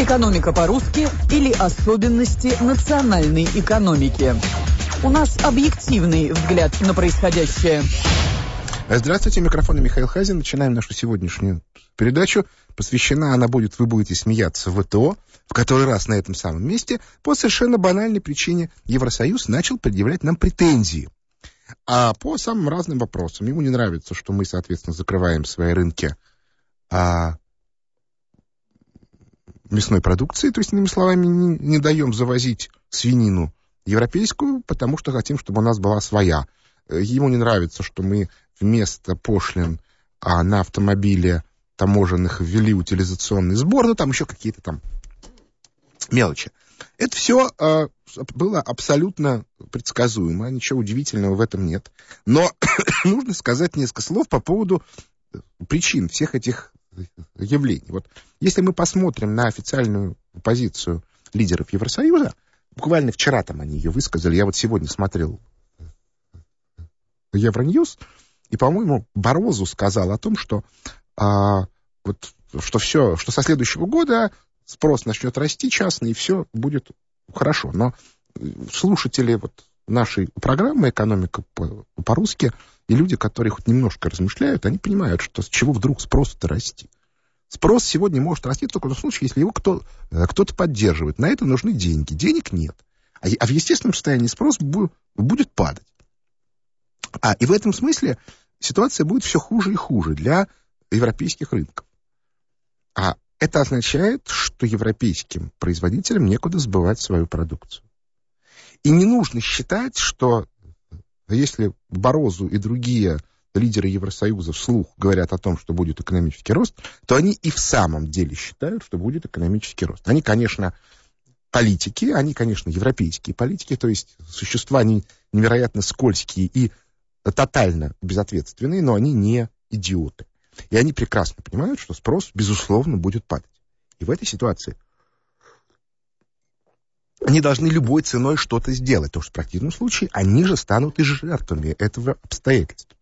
Экономика по-русски или особенности национальной экономики. У нас объективный взгляд на происходящее. Здравствуйте, микрофон Михаил Хазин. Начинаем нашу сегодняшнюю передачу. Посвящена она будет, вы будете смеяться, ВТО, в который раз на этом самом месте, по совершенно банальной причине. Евросоюз начал предъявлять нам претензии. А по самым разным вопросам. Ему не нравится, что мы, соответственно, закрываем свои рынки мясной продукции, то есть, иными словами, не даем завозить свинину европейскую, потому что хотим, чтобы у нас была своя. Ему не нравится, что мы вместо пошлин на автомобиле таможенных ввели утилизационный сбор, ну там еще какие-то там мелочи. Это все было абсолютно предсказуемо, ничего удивительного в этом нет. Но нужно сказать несколько слов по поводу причин всех этих явлений. Вот если мы посмотрим на официальную позицию лидеров Евросоюза, буквально вчера там они ее высказали, я вот сегодня смотрел Евроньюз, и, по-моему, Барозу сказал о том, что что со следующего года спрос начнет расти частный, и все будет хорошо. Но слушатели нашей программы «Экономика по-русски» и люди, которые хоть немножко размышляют, они понимают, что с чего вдруг спрос-то расти. Спрос сегодня может расти только в том случае, если его кто-то поддерживает. На это нужны деньги. Денег нет. А в естественном состоянии спрос будет падать. И в этом смысле ситуация будет все хуже и хуже для европейских рынков. А это означает, что европейским производителям некуда сбывать свою продукцию. И не нужно считать, что если Барозу и другие лидеры Евросоюза вслух говорят о том, что будет экономический рост, то они и в самом деле считают, что будет экономический рост. Они, конечно, политики, они, конечно, европейские политики, то есть существа невероятно скользкие и тотально безответственные, но они не идиоты. И они прекрасно понимают, что спрос, безусловно, будет падать. И в этой ситуации они должны любой ценой что-то сделать, потому что в противном случае они же станут и жертвами этого обстоятельства.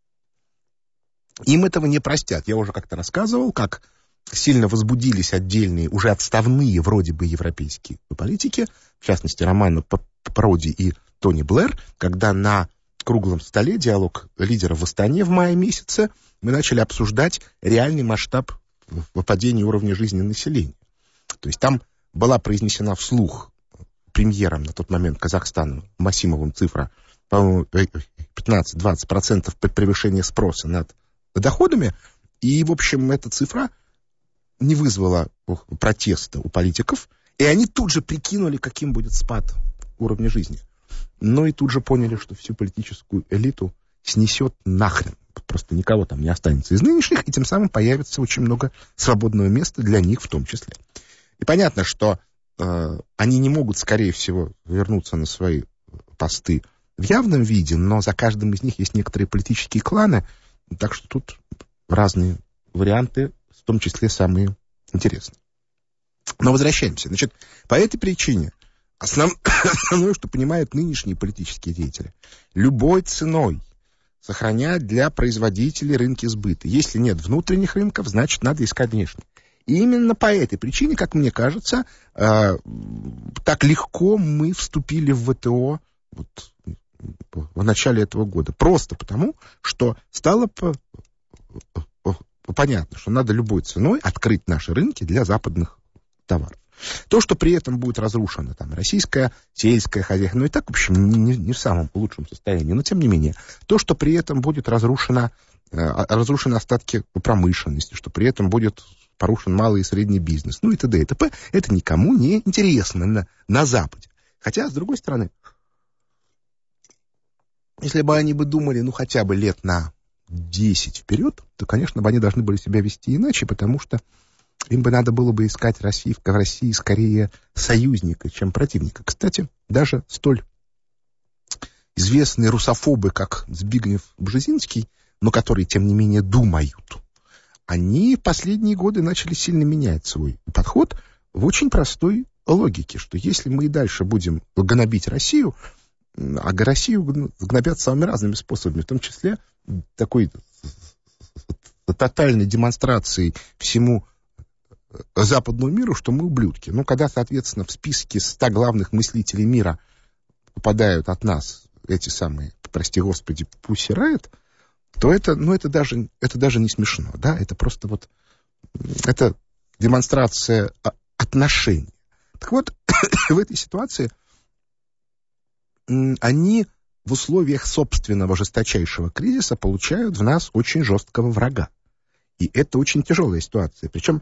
Им этого не простят. Я уже как-то рассказывал, как сильно возбудились отдельные, уже отставные вроде бы европейские политики, в частности, Романо Проди и Тони Блэр, когда на круглом столе диалог лидеров в Астане в мае месяце мы начали обсуждать реальный масштаб падения уровня жизни населения. То есть там была произнесена вслух премьером на тот момент Казахстана Масимовым цифра, по-моему, 15-20% превышения спроса над доходами. И, в общем, эта цифра не вызвала протеста у политиков. И они тут же прикинули, каким будет спад уровня жизни. Но и тут же поняли, что всю политическую элиту снесет нахрен. Просто никого там не останется из нынешних, и тем самым появится очень много свободного места для них в том числе. И понятно, что они не могут, скорее всего, вернуться на свои посты в явном виде, но за каждым из них есть некоторые политические кланы, так что тут разные варианты, в том числе самые интересные. Но возвращаемся. Значит, по этой причине основное, что понимают нынешние политические деятели, любой ценой сохранять для производителей рынки сбыта. Если нет внутренних рынков, значит, надо искать внешних. И именно по этой причине, как мне кажется, так легко мы вступили в ВТО в начале этого года. Просто потому, что стало понятно, что надо любой ценой открыть наши рынки для западных товаров. То, что при этом будет разрушено там российское сельское хозяйство, и так, в общем, не в самом лучшем состоянии, но тем не менее, то, что при этом будет разрушены остатки промышленности, что при этом будет порушен малый и средний бизнес, и т.д. и т.п., это никому не интересно на Западе. Хотя, с другой стороны, если бы они думали, хотя бы лет на 10 вперед, то, конечно, бы они должны были себя вести иначе, потому что им бы надо было бы искать в России скорее союзника, чем противника. Кстати, даже столь известные русофобы, как Збигнев Бжезинский, но которые, тем не менее, думают, они в последние годы начали сильно менять свой подход в очень простой логике, что если мы и дальше будем гнобить Россию, а Россию гнобят самыми разными способами, в том числе такой тотальной демонстрацией всему западному миру, что мы ублюдки. Ну, когда, соответственно, в списке 100 главных мыслителей мира попадают от нас эти самые, прости господи, Pussy Riot, то это даже не смешно, да, это просто вот, это демонстрация отношений. Так вот, в этой ситуации они в условиях собственного жесточайшего кризиса получают в нас очень жесткого врага. И это очень тяжелая ситуация. Причем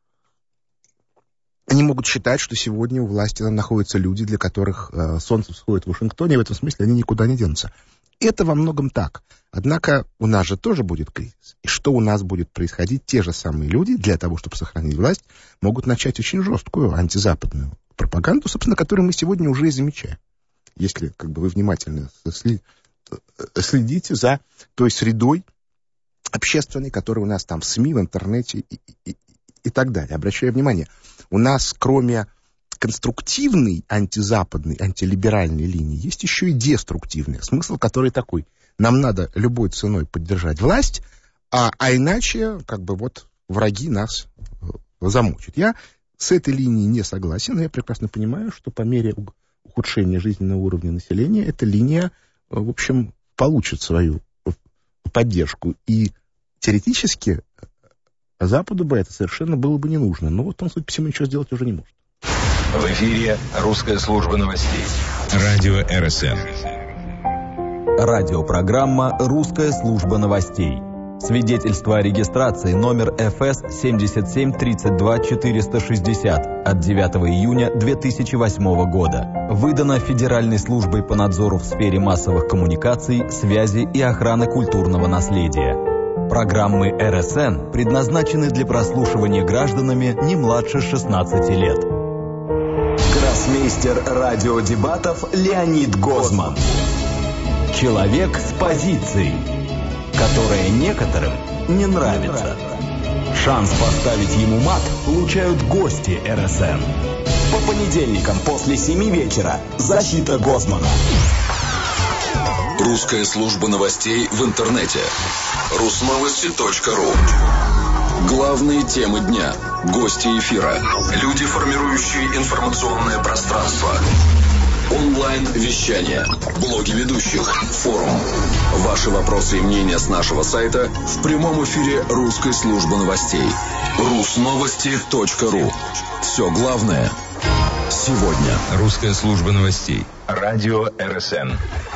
они могут считать, что сегодня у власти находятся люди, для которых солнце всходит в Вашингтоне, и в этом смысле они никуда не денутся. Это во многом так. Однако у нас же тоже будет кризис. И что у нас будет происходить? Те же самые люди, для того, чтобы сохранить власть, могут начать очень жесткую антизападную пропаганду, собственно, которую мы сегодня уже и замечаем. Если вы внимательно следите за той средой общественной, которая у нас там в СМИ, в интернете и так далее. Обращаю внимание, у нас кроме конструктивной антизападной, антилиберальной линии есть еще и деструктивный, смысл который такой: нам надо любой ценой поддержать власть, а иначе враги нас замучат. Я с этой линией не согласен, но я прекрасно понимаю, что по мере ухудшения жизненного уровня населения эта линия, в общем, получит свою поддержку. И теоретически Западу бы это совершенно было бы не нужно. Но вот он, судя по всему, ничего сделать уже не может. В эфире русская служба новостей. Радио РСН. Радиопрограмма «Русская служба новостей». Свидетельство о регистрации номер ФС 7732460 от 9 июня 2008 года. Выдано Федеральной службой по надзору в сфере массовых коммуникаций, связи и охраны культурного наследия. Программы РСН предназначены для прослушивания гражданами не младше 16 лет. Гроссмейстер радиодебатов Леонид Гозман. Человек с позицией, которая некоторым не нравится. Шанс поставить ему мат получают гости РСН. По понедельникам после 7 вечера «Защита Гозмана». Русская служба новостей в интернете. Русновости.ру. Главные темы дня. Гости эфира. Люди, формирующие информационное пространство. Онлайн-вещание. Блоги ведущих. Форум. Ваши вопросы и мнения с нашего сайта в прямом эфире русской службы новостей. Русновости.ру. Все главное сегодня. Русская служба новостей. Радио РСН.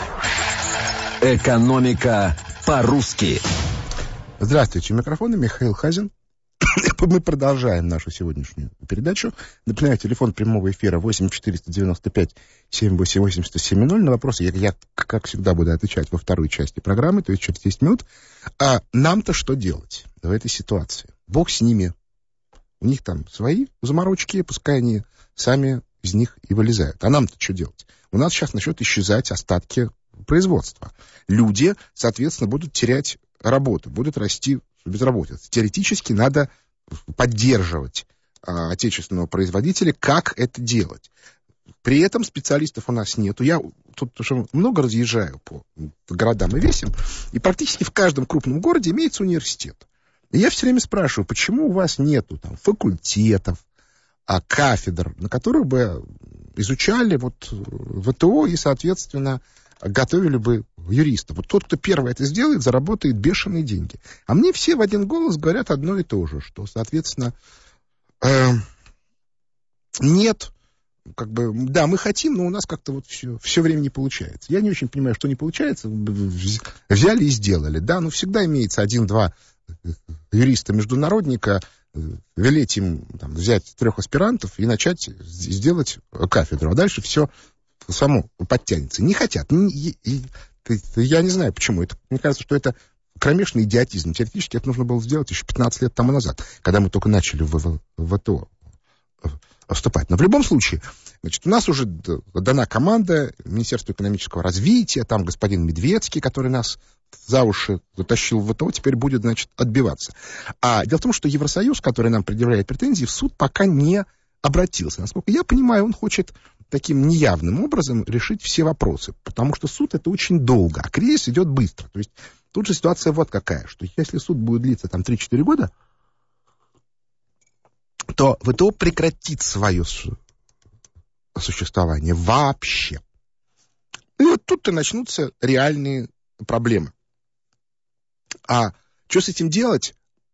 Экономика по-русски. Здравствуйте, у микрофона Михаил Хазин. Мы продолжаем нашу сегодняшнюю передачу. Напоминаю, телефон прямого эфира 8-495-788-1070. На вопросы я, как всегда, буду отвечать во второй части программы, то есть через 10 минут. А нам-то что делать в этой ситуации? Бог с ними. У них там свои заморочки, пускай они сами из них и вылезают. А нам-то что делать? У нас сейчас начнут исчезать остатки производства. Люди, соответственно, будут терять работу, будут расти безработица. Теоретически надо поддерживать отечественного производителя. Как это делать? При этом специалистов у нас нету. Я тут уже много разъезжаю по городам и весям, и практически в каждом крупном городе имеется университет. И я все время спрашиваю, почему у вас нету там факультетов, кафедр, на которых бы изучали ВТО и, соответственно, готовили бы юристов. Вот тот, кто первый это сделает, заработает бешеные деньги. А мне все в один голос говорят одно и то же, что, соответственно, нет, да, мы хотим, но у нас как-то все время не получается. Я не очень понимаю, что не получается. Взяли и сделали. Да, всегда имеется 1-2 юриста-международника, велеть им взять 3 аспирантов и начать сделать кафедру. А дальше все само подтянется. Не хотят. Я не знаю, почему. Мне кажется, что это кромешный идиотизм. Теоретически это нужно было сделать еще 15 лет тому назад, когда мы только начали в ВТО вступать. Но в любом случае, у нас уже дана команда Министерства экономического развития, там господин Медведский, который нас за уши затащил в ВТО, теперь будет, отбиваться. А дело в том, что Евросоюз, который нам предъявляет претензии, в суд пока не обратился. Насколько я понимаю, он хочет таким неявным образом решить все вопросы, потому что суд это очень долго, а кризис идет быстро. То есть тут же ситуация вот какая, что если суд будет длиться 3-4 года, то ВТО прекратит свое существование вообще. И вот тут-то начнутся реальные проблемы. А что с этим делать?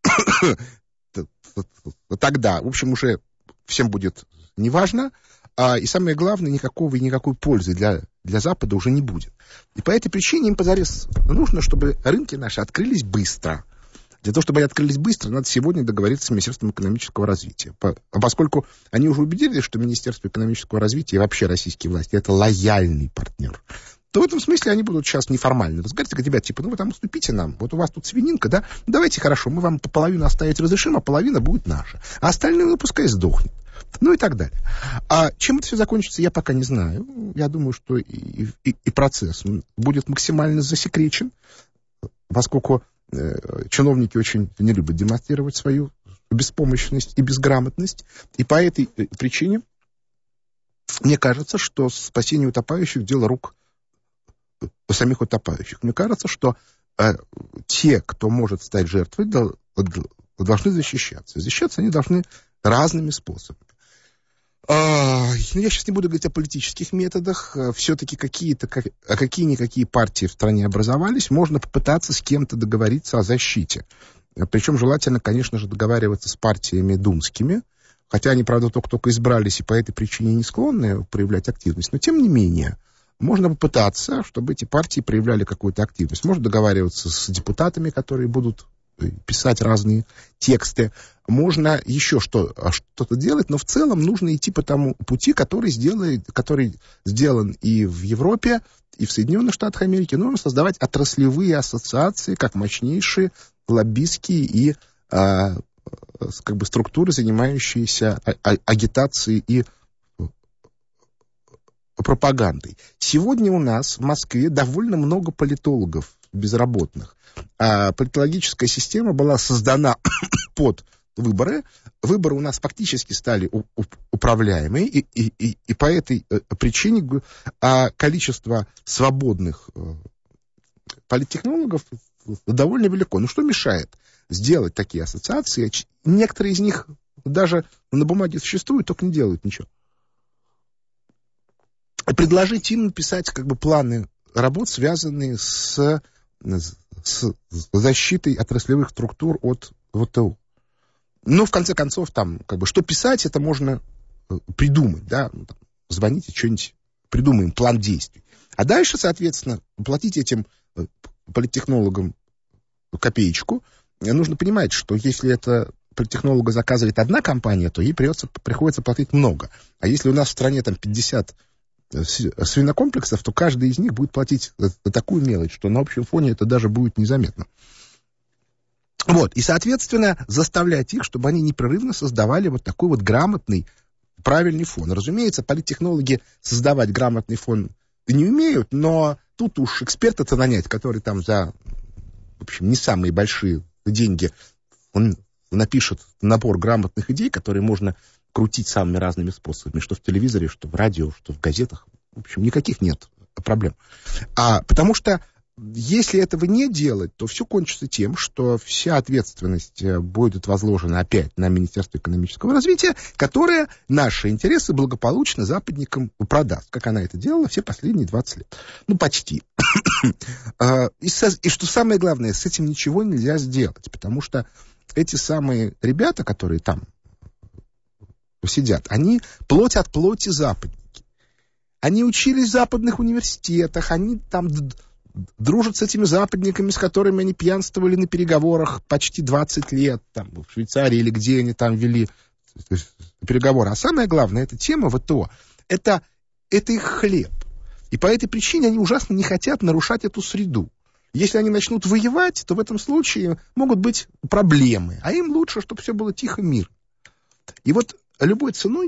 Тогда, в общем, уже всем будет неважно. И самое главное, никакой пользы для Запада уже не будет. И по этой причине им позарез нужно, чтобы рынки наши открылись быстро. Для того, чтобы они открылись быстро, надо сегодня договориться с Министерством экономического развития. Поскольку они уже убедились, что Министерство экономического развития и вообще российские власти — это лояльный партнер, то в этом смысле они будут сейчас неформально разговаривать, говорят, ребят, типа, вы там уступите нам, вот у вас тут свининка, да, давайте, хорошо, мы вам половину оставить разрешим, а половина будет наша, а остальные, ну, пускай сдохнут, ну и так далее. А чем это все закончится, я пока не знаю. Я думаю, что и процесс будет максимально засекречен, поскольку чиновники очень не любят демонстрировать свою беспомощность и безграмотность, и по этой причине мне кажется, что спасение утопающих — дело рук самих утопающих. Мне кажется, что те, кто может стать жертвой, должны защищаться. Защищаться они должны разными способами. Я сейчас не буду говорить о политических методах. Все-таки какие-никакие партии в стране образовались. Можно попытаться с кем-то договориться о защите. Причем желательно, конечно же, договариваться с партиями думскими. Хотя они, правда, только избрались и по этой причине не склонны проявлять активность. Но, тем не менее, можно попытаться, чтобы эти партии проявляли какую-то активность. Можно договариваться с депутатами, которые будут писать разные тексты. Можно еще что-то делать, но в целом нужно идти по тому пути, который сделан и в Европе, и в Соединенных Штатах Америки. Нужно создавать отраслевые ассоциации, как мощнейшие лоббистские и структуры, занимающиеся агитацией и пропагандой. Сегодня у нас в Москве довольно много политологов безработных. Политологическая система была создана под выборы. Выборы у нас фактически стали управляемые, и по этой причине количество свободных политтехнологов довольно велико. Ну, что мешает сделать такие ассоциации? Некоторые из них даже на бумаге существуют, только не делают ничего. Предложить им написать планы работ, связанные с защитой отраслевых структур от ВТО. Но, в конце концов, что писать, это можно придумать, да, звоните, что-нибудь придумаем, план действий. А дальше, соответственно, платить этим политтехнологам копеечку. Нужно понимать, что если это политтехнолога заказывает одна компания, то ей приходится платить много. А если у нас в стране 50 свинокомплексов, то каждый из них будет платить за такую мелочь, что на общем фоне это даже будет незаметно. И, соответственно, заставлять их, чтобы они непрерывно создавали такой грамотный, правильный фон. Разумеется, политтехнологи создавать грамотный фон не умеют, но тут уж эксперта-то нанять, который за, в общем, не самые большие деньги, он напишет набор грамотных идей, которые можно крутить самыми разными способами, что в телевизоре, что в радио, что в газетах. В общем, никаких нет проблем. Потому что если этого не делать, то все кончится тем, что вся ответственность будет возложена опять на Министерство экономического развития, которое наши интересы благополучно западникам продаст, как она это делала все последние 20 лет. Ну, почти. И что самое главное, с этим ничего нельзя сделать, потому что эти самые ребята, которые там сидят, они плоть от плоти западники. Они учились в западных университетах, они там дружат с этими западниками, с которыми они пьянствовали на переговорах почти 20 лет, в Швейцарии или где они там вели переговоры. А самое главное, эта тема ВТО, это их хлеб. И по этой причине они ужасно не хотят нарушать эту среду. Если они начнут воевать, то в этом случае могут быть проблемы. А им лучше, чтобы все было тихо, мирно. И любой ценой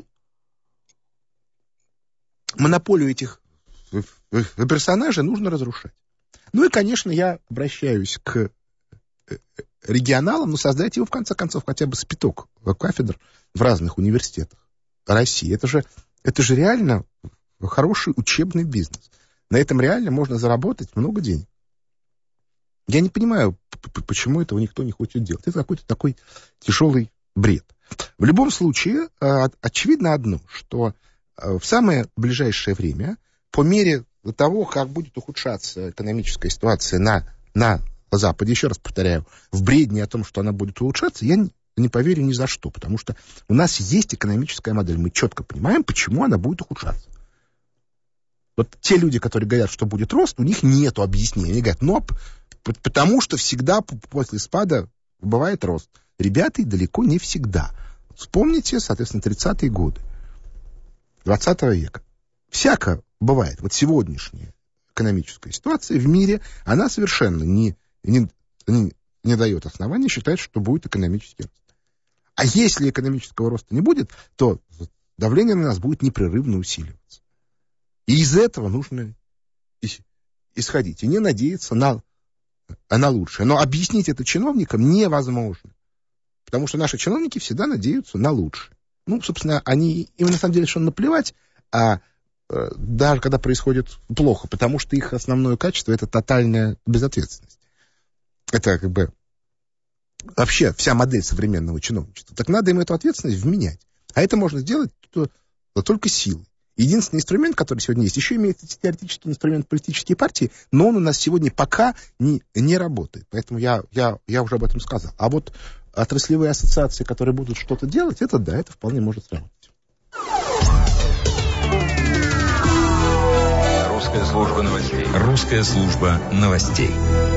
монополию этих персонажей нужно разрушать. Ну и, конечно, я обращаюсь к регионалам, но создать его, в конце концов, хотя бы спиток кафедр в разных университетах России. Это же реально хороший учебный бизнес. На этом реально можно заработать много денег. Я не понимаю, почему этого никто не хочет делать. Это какой-то такой тяжелый бред. В любом случае, очевидно одно, что в самое ближайшее время, по мере того, как будет ухудшаться экономическая ситуация на Западе, еще раз повторяю, в бредне о том, что она будет улучшаться, я не поверю ни за что, потому что у нас есть экономическая модель, мы четко понимаем, почему она будет ухудшаться. Вот те люди, которые говорят, что будет рост, у них нет объяснения. Они говорят, потому что всегда после спада бывает рост. Ребята, далеко не всегда. Вспомните, соответственно, 30-е годы 20 века. Всяко бывает. Вот сегодняшняя экономическая ситуация в мире, она совершенно не дает основания считать, что будет экономический рост. А если экономического роста не будет, то давление на нас будет непрерывно усиливаться. И из этого нужно исходить. И не надеяться на лучшее. Но объяснить это чиновникам невозможно. Потому что наши чиновники всегда надеются на лучшее. Собственно, им на самом деле совершенно наплевать, даже когда происходит плохо, потому что их основное качество — это тотальная безответственность. Это вообще вся модель современного чиновничества. Так надо им эту ответственность вменять. А это можно сделать только силой. Единственный инструмент, который сегодня есть, еще имеется теоретический инструмент политические партии, но он у нас сегодня пока не работает. Поэтому я уже об этом сказал. А вот отраслевые ассоциации, которые будут что-то делать, это вполне может сработать. Русская служба новостей. Русская служба новостей.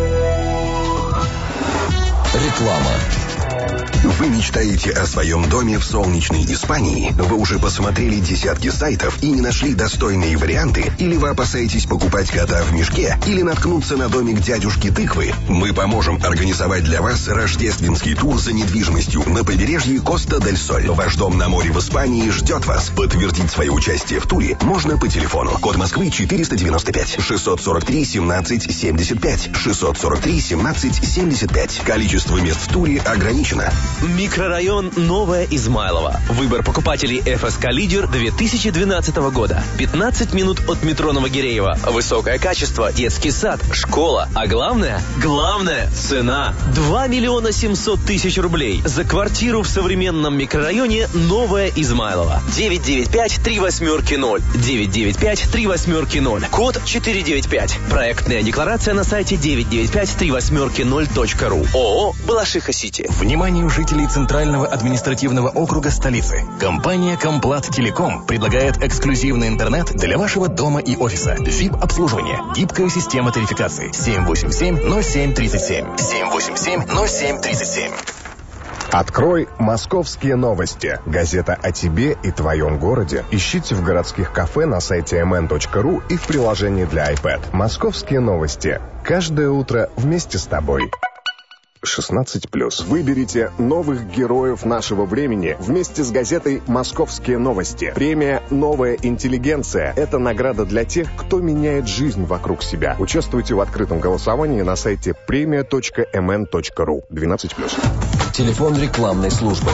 Реклама. Вы мечтаете о своем доме в солнечной Испании? Вы уже посмотрели десятки сайтов и не нашли достойные варианты? Или вы опасаетесь покупать кота в мешке? Или наткнуться на домик дядюшки Тыквы? Мы поможем организовать для вас рождественский тур за недвижимостью на побережье Коста-дель-Соль. Ваш дом на море в Испании ждет вас. Подтвердить свое участие в туре можно по телефону. Код Москвы 495 643 17 75 643 17 75. Количество мест в туре ограничено. Микрорайон Новое Измайлово. Выбор покупателей ФСК «Лидер» 2012 года. 15 минут от метро Новогиреево. Высокое качество, детский сад, школа. А главное, цена. 2 миллиона 700 тысяч рублей за квартиру в современном микрорайоне Новое Измайлово. 995-38-0. 995-38-0. Код 495. Проектная декларация на сайте 995-38-0.ру. ООО «Балашиха-Сити». Вниманию жителей Центрального административного округа столицы. Компания «Комплат Телеком» предлагает эксклюзивный интернет для вашего дома и офиса. VIP-обслуживание. Гибкая система тарификации. 787-07-37. 787-07-37. Открой «Московские новости». Газета о тебе и твоем городе. Ищите в городских кафе на сайте mn.ru и в приложении для iPad. «Московские новости». Каждое утро вместе с тобой. 16+. Выберите новых героев нашего времени вместе с газетой «Московские новости». Премия «Новая интеллигенция» — это награда для тех, кто меняет жизнь вокруг себя. Участвуйте в открытом голосовании на сайте premia.mn.ru. 12+. Телефон рекламной службы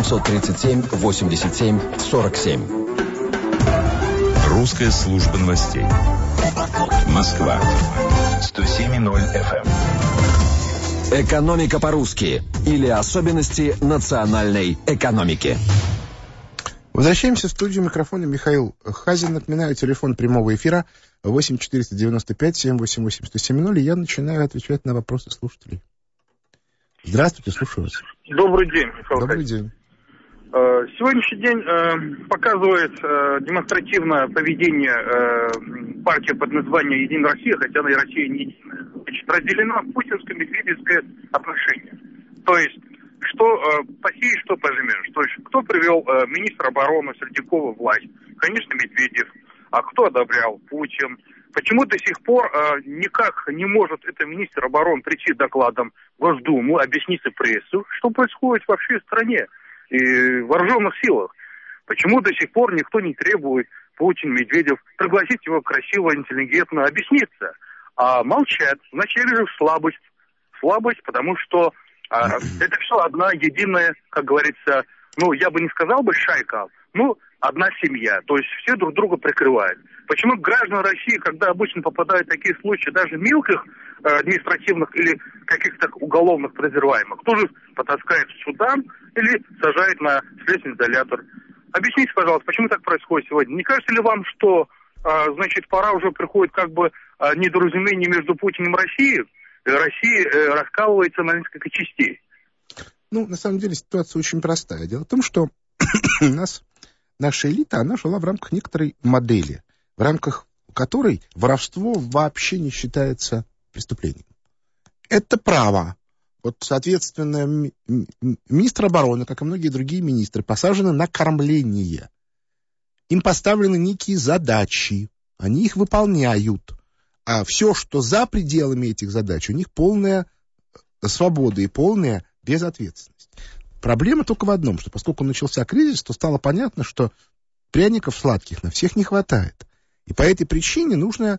737-87-47. Русская служба новостей. Москва. 107.0 FM. Экономика по-русски или особенности национальной экономики. Возвращаемся в студию. Микрофона Михаил Хазин. Напоминаю, телефон прямого эфира 8-495-788-1070. И я начинаю отвечать на вопросы слушателей. Здравствуйте, слушаю вас. Добрый день, Михаил. Добрый день. Сегодняшний день показывает демонстративное поведение партии под названием «Единая Россия», хотя она и Россия не единая. Значит, разделено путинско-медведевское отношение. То есть, что посеешь, что пожмешь. То есть, кто привел министра обороны Сердюкова в власть? Конечно, Медведев. А кто одобрял? Путин. Почему до сих пор никак не может этот министр обороны прийти с докладом в Госдуму, объяснить прессу, что происходит вообще в стране и в вооруженных силах? Почему до сих пор никто не требует, Путин, Медведев, пригласить его красиво, интеллигентно объясниться? А молчат. Вначале же слабость. Слабость, потому что это все одна единая, как говорится, я бы не сказал бы шайка, одна семья, то есть все друг друга прикрывают. Почему граждане России, когда обычно попадают в такие случаи, даже мелких административных или каких-то уголовных подозреваемых, тоже потаскает в судан или сажает на следственный изолятор? Объясните, пожалуйста, почему так происходит сегодня? Не кажется ли вам, что, значит, пора уже приходит как бы недоразумение между Путиным и Россией? Россия раскалывается на несколько частей. Ну, на самом деле, ситуация очень простая. Дело в том, что наша элита, она жила в рамках некоторой модели, в рамках которой воровство вообще не считается преступлением. Это право. Вот, соответственно, министр обороны, как и многие другие министры, посажены на кормление. Им поставлены некие задачи, они их выполняют. А все, что за пределами этих задач, у них полная свобода и полная безответственность. Проблема только в одном, что поскольку начался кризис, то стало понятно, что пряников сладких на всех не хватает. И по этой причине нужно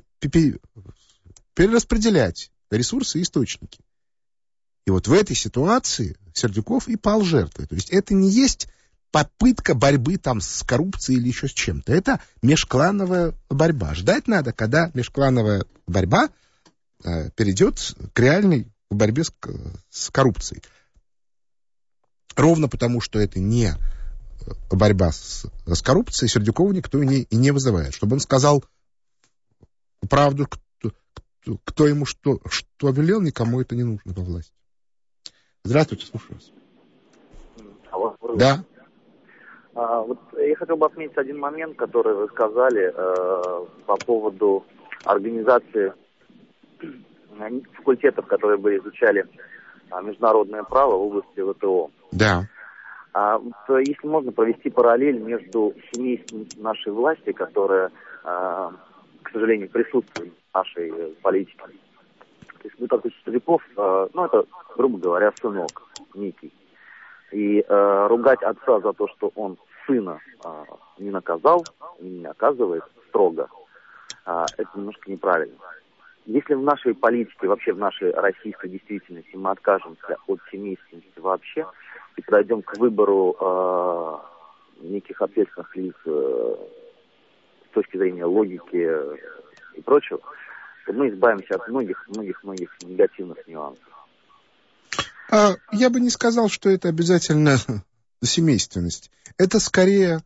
перераспределять ресурсы и источники. И вот в этой ситуации Сердюков и пал жертвой. То есть это не есть попытка борьбы там с коррупцией или еще с чем-то. Это межклановая борьба. Ждать надо, когда межклановая борьба перейдет к реальной борьбе с коррупцией. Ровно потому, что это не борьба с коррупцией, Сердюкова никто и не вызывает. Чтобы он сказал правду, кто ему что велел, никому это не нужно во власти. Здравствуйте, слушаю вас. Алло. Да. Вот я хотел бы отметить один момент, который вы сказали по поводу организации факультетов, которые бы изучали международное право в области ВТО. Да. Если можно провести параллель между семейством нашей власти, которая, к сожалению, присутствует в нашей политике. То есть, такой Сердюков, это, грубо говоря, сынок некий. И ругать отца за то, что он сына не наказал, не наказывает строго, это немножко неправильно. Если в нашей политике, вообще в нашей российской действительности мы откажемся от семейственности вообще и подойдем к выбору неких ответственных лиц с точки зрения логики и прочего, то мы избавимся от многих негативных нюансов. Я бы не сказал, что это обязательно семейственность. Это скорее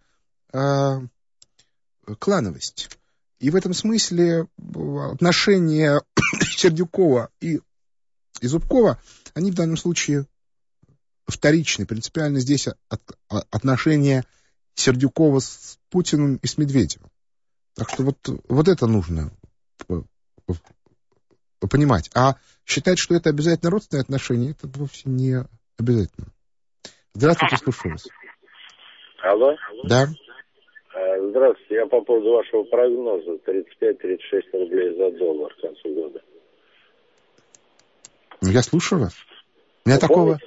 клановость. И в этом смысле отношения Сердюкова и Зубкова, они в данном случае вторичны. Принципиально здесь отношения Сердюкова с Путиным и с Медведевым. Так что вот это нужно понимать. А считать, что это обязательно родственные отношения, это вовсе не обязательно. Здравствуйте, слушаю вас. Алло? Да. Здравствуйте. Я по поводу вашего прогноза 35-36 рублей за доллар к концу года. Я слушаю вас. У меня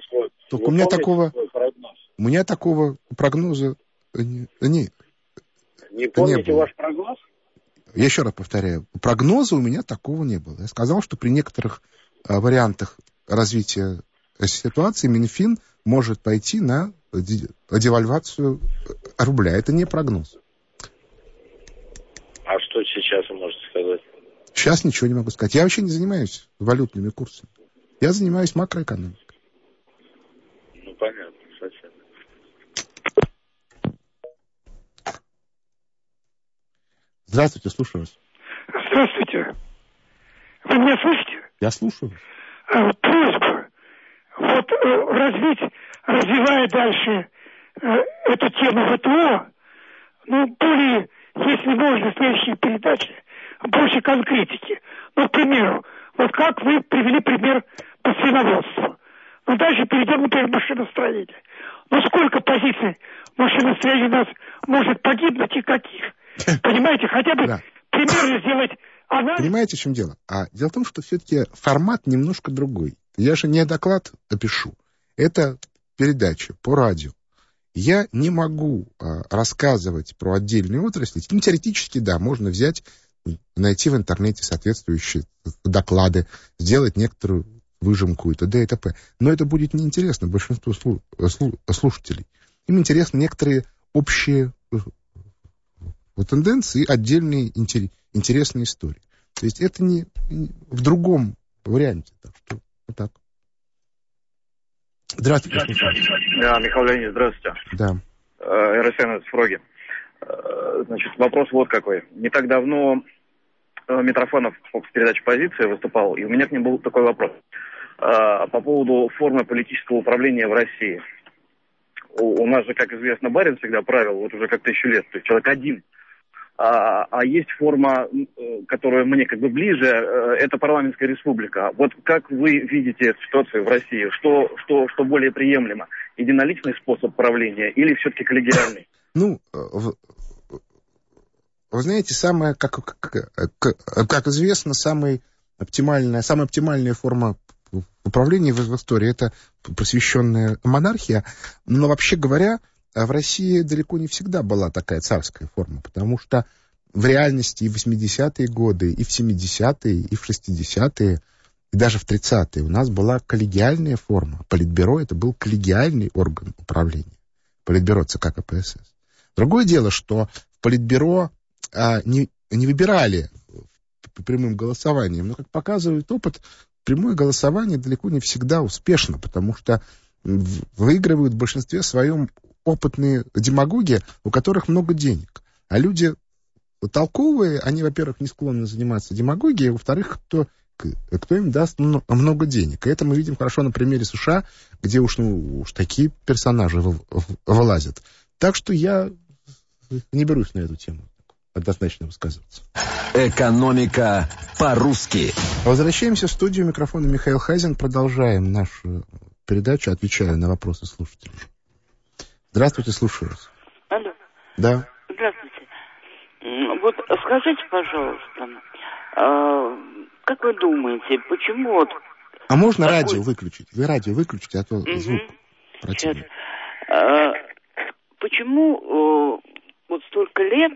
такого прогноза не помните ваш прогноз? Я еще раз повторяю, прогноза у меня такого не было. Я сказал, что при некоторых вариантах развития ситуации Минфин может пойти на девальвацию рубля. Это не прогноз. А что сейчас вы можете сказать? Сейчас ничего не могу сказать. Я вообще не занимаюсь валютными курсами. Я занимаюсь макроэкономикой. Ну, понятно, совсем. Здравствуйте, слушаю вас. Здравствуйте. Вы меня слышите? Я слушаю вас. Просьба. Развивая дальше эту тему ВТО, более, если можно, в следующей передаче больше конкретики. К примеру, как вы привели пример по свиноводству. Дальше перейдем, например, к машиностроению. Сколько позиций машиностроения у нас может погибнуть и каких? Понимаете, хотя бы примерно сделать анализ. Понимаете, в чем дело? Дело в том, что все-таки формат немножко другой. Я же не доклад пишу. Это передача по радио. Я не могу рассказывать про отдельные отрасли. Теоретически, да, можно взять, найти в интернете соответствующие доклады, сделать некоторую выжимку и т.д. и т.п. Но это будет неинтересно большинству слушателей. Им интересны некоторые общие тенденции и отдельные интересные истории. То есть это не в другом варианте. Так что вот так. Здравствуйте. Да, Михаил Леонидович, здравствуйте. Да. РСН из Фроги. Значит, вопрос вот какой. Не так давно Митрофанов в передаче «Позиция» выступал, и у меня к ним был такой вопрос. По поводу формы политического управления в России. У нас же, как известно, барин всегда правил, вот уже как 1000 лет, то есть человек один. А есть форма, которая мне как бы ближе, это парламентская республика. Вот как вы видите эту ситуацию в России? Что более приемлемо? Единоличный способ правления или все-таки коллегиальный? Ну, вы знаете, самая, как известно, самая оптимальная форма управления в истории — это просвещенная монархия. Но, вообще говоря, в России далеко не всегда была такая царская форма, потому что в реальности и в 80-е годы, и в 70-е, и в 60-е, и даже в 30-е у нас была коллегиальная форма. Политбюро — это был коллегиальный орган управления. Политбюро ЦК КПСС. Другое дело, что в Политбюро не выбирали прямым голосованием, но, как показывает опыт, прямое голосование далеко не всегда успешно, потому что выигрывают в большинстве своем опытные демагоги, у которых много денег. А люди толковые, они, во-первых, не склонны заниматься демагогией, а во-вторых, кто им даст много денег. И это мы видим хорошо на примере США, где уж такие персонажи вылазят. Так что я не берусь на эту тему однозначно высказываться. Экономика по-русски. Возвращаемся в студию. Микрофона Михаил Хазин. Продолжаем нашу передачу, отвечая на вопросы слушателей. Здравствуйте, слушаю вас. Алло. Да. Здравствуйте. Вот скажите, пожалуйста, как вы думаете, почему вот... А можно радио выключить? Вы радио выключите, а то звук противный. Почему вот столько лет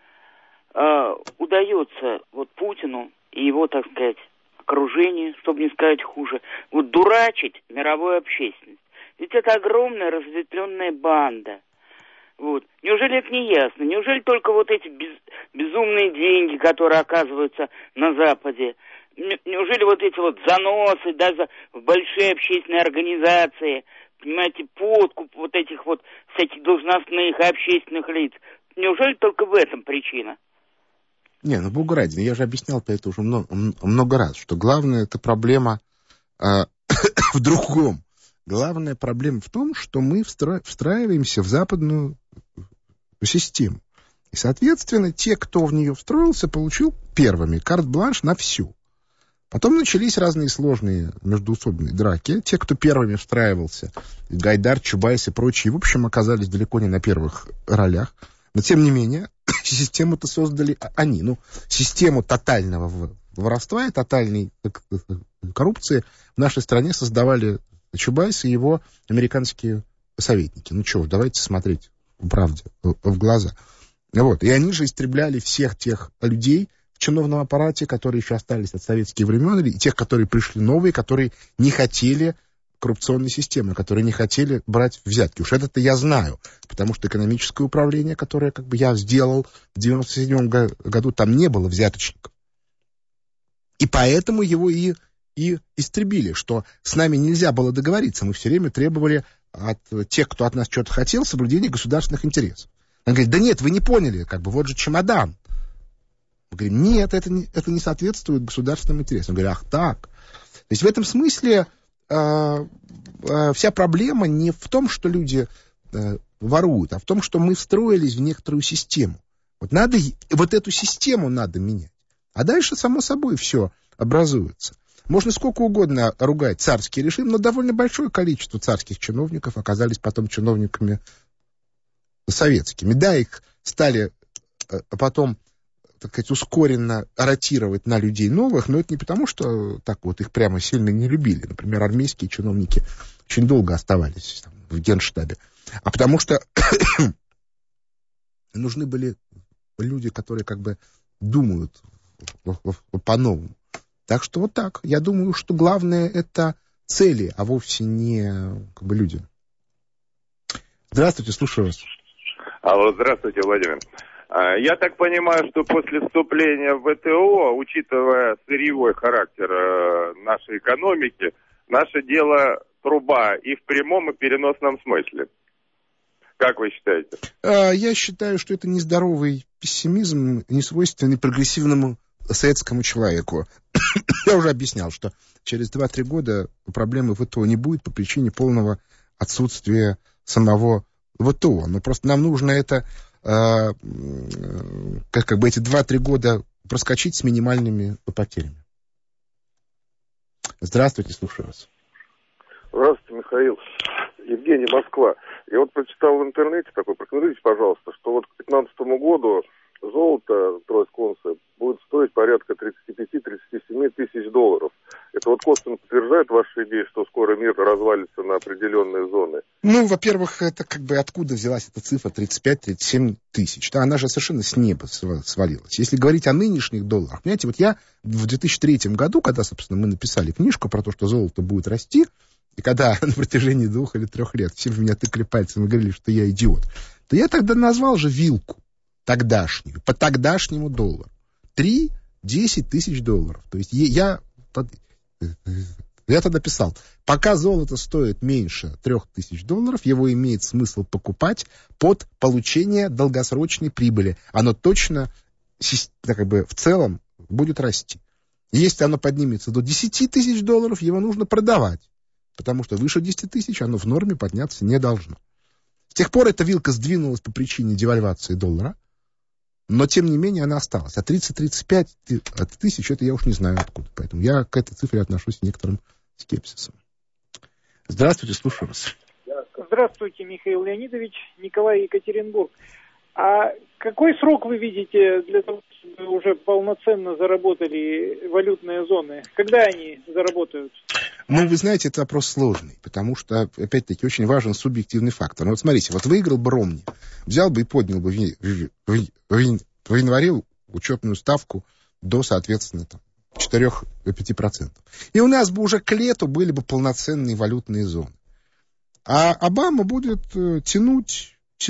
удается вот Путину и его, так сказать, окружению, чтобы не сказать хуже, вот дурачить мировую общественность? Ведь это огромная разветвленная банда. Вот. Неужели это не ясно? Неужели только вот эти безумные деньги, которые оказываются на Западе? Неужели вот эти вот заносы даже в большие общественные организации, понимаете, подкуп вот этих вот всяких должностных и общественных лиц? Неужели только в этом причина? Не, ну, богу ради, я же объяснял это уже много раз, что главная эта проблема в другом. Главная проблема в том, что мы встраиваемся в западную систему. И, соответственно, те, кто в нее встроился, получил первыми карт-бланш на всю. Потом начались разные сложные междоусобные драки. Те, кто первыми встраивался, Гайдар, Чубайс и прочие, в общем, оказались далеко не на первых ролях. Но, тем не менее, систему-то создали они. Ну, систему тотального воровства и тотальной коррупции в нашей стране создавали Чубайс и его американские советники. Ну что, давайте смотреть правде в глаза. Вот. И они же истребляли всех тех людей в чиновном аппарате, которые еще остались от советских времен, и тех, которые пришли новые, которые не хотели коррупционной системы, которые не хотели брать взятки. Уж это-то я знаю, потому что экономическое управление, которое как бы я сделал в 1997 году, там не было взяточников. И поэтому его и истребили, что с нами нельзя было договориться. Мы все время требовали от тех, кто от нас что-то хотел, соблюдения государственных интересов. Он говорит, да нет, вы не поняли, как бы вот же чемодан. Мы говорим, нет, это не соответствует государственным интересам. Он говорит, ах так. То есть в этом смысле вся проблема не в том, что люди воруют, а в том, что мы встроились в некоторую систему. Вот эту систему надо менять. А дальше, само собой, все образуется. Можно сколько угодно ругать царский режим, но довольно большое количество царских чиновников оказались потом чиновниками советскими. Да, их стали потом, так сказать, ускоренно ротировать на людей новых, но это не потому, что так вот их прямо сильно не любили. Например, армейские чиновники очень долго оставались там, в Генштабе. А потому что нужны были люди, которые как бы думают по-новому. Так что вот так. Я думаю, что главное это цели, а вовсе не как бы люди. Здравствуйте, слушаю вас. Алло, здравствуйте, Владимир. Я так понимаю, что после вступления в ВТО, учитывая сырьевой характер нашей экономики, наше дело труба и в прямом, и переносном смысле. Как вы считаете? Я считаю, что это нездоровый пессимизм, не свойственный прогрессивному советскому человеку. Я уже объяснял, что через 2-3 года проблемы ВТО не будет по причине полного отсутствия самого ВТО. Но просто нам нужно это, как бы эти 2-3 года проскочить с минимальными потерями. Здравствуйте, слушаю вас. Здравствуйте, Михаил. Евгений, Москва. Я вот прочитал в интернете такой, прокомментируйте, пожалуйста, что вот к 2015 году золото тройсконце будет стоить порядка 35-37 тысяч долларов. Это вот косвенно подтверждает ваши идеи, что скоро мир развалится на определенные зоны? Ну, во-первых, это как бы откуда взялась эта цифра 35-37 тысяч? Да, она же совершенно с неба свалилась. Если говорить о нынешних долларах, понимаете, вот я в 2003 году, когда, собственно, мы написали книжку про то, что золото будет расти, и когда на протяжении 2 или 3 лет все в меня тыкали пальцем и говорили, что я идиот, то я тогда назвал же вилку тогдашнюю, по тогдашнему доллару. 3-10 тысяч долларов. То есть я тогда писал, пока золото стоит меньше 3000 долларов, его имеет смысл покупать под получение долгосрочной прибыли. Оно точно, как бы, в целом будет расти. Если оно поднимется до 10 тысяч долларов, его нужно продавать. Потому что выше 10 тысяч оно в норме подняться не должно. С тех пор эта вилка сдвинулась по причине девальвации доллара, но тем не менее она осталась. А 30-35 тысяч, это я уж не знаю откуда. Поэтому я к этой цифре отношусь с некоторым скепсисом. Здравствуйте, слушаю вас. Здравствуйте, Михаил Леонидович, Николай, Екатеринбург. А какой срок вы видите для того, чтобы уже полноценно заработали валютные зоны? Когда они заработают? Ну, вы знаете, это вопрос сложный, потому что, опять-таки, очень важен субъективный фактор. Ну, вот смотрите, вот выиграл бы Ромни, взял бы и поднял бы в январе учетную ставку до, соответственно, 4-5%. И у нас бы уже к лету были бы полноценные валютные зоны. А Обама будет тянуть.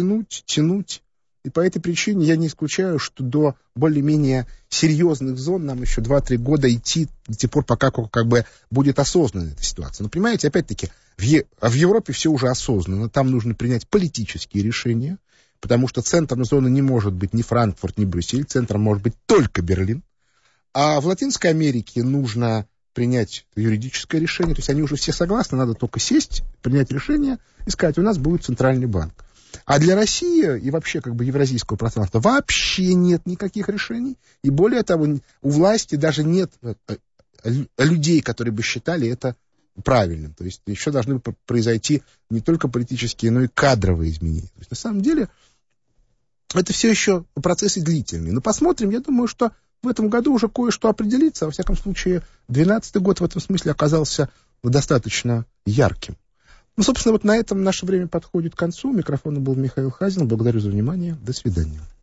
И по этой причине я не исключаю, что до более-менее серьезных зон нам еще 2-3 года идти до тех пор, пока как бы будет осознанна эта ситуация. Но понимаете, опять-таки, в Европе все уже осознанно. Там нужно принять политические решения, потому что центром зоны не может быть ни Франкфурт, ни Брюссель. Центром может быть только Берлин. А в Латинской Америке нужно принять юридическое решение. То есть они уже все согласны, надо только сесть, принять решение и сказать, у нас будет центральный банк. А для России и вообще как бы евразийского пространства вообще нет никаких решений. И более того, у власти даже нет людей, которые бы считали это правильным. То есть еще должны произойти не только политические, но и кадровые изменения. То есть на самом деле это все еще процессы длительные. Но посмотрим, я думаю, что в этом году уже кое-что определится. Во всяком случае, 2012 год в этом смысле оказался достаточно ярким. Ну, собственно, вот на этом наше время подходит к концу. У микрофона был Михаил Хазин. Благодарю за внимание. До свидания.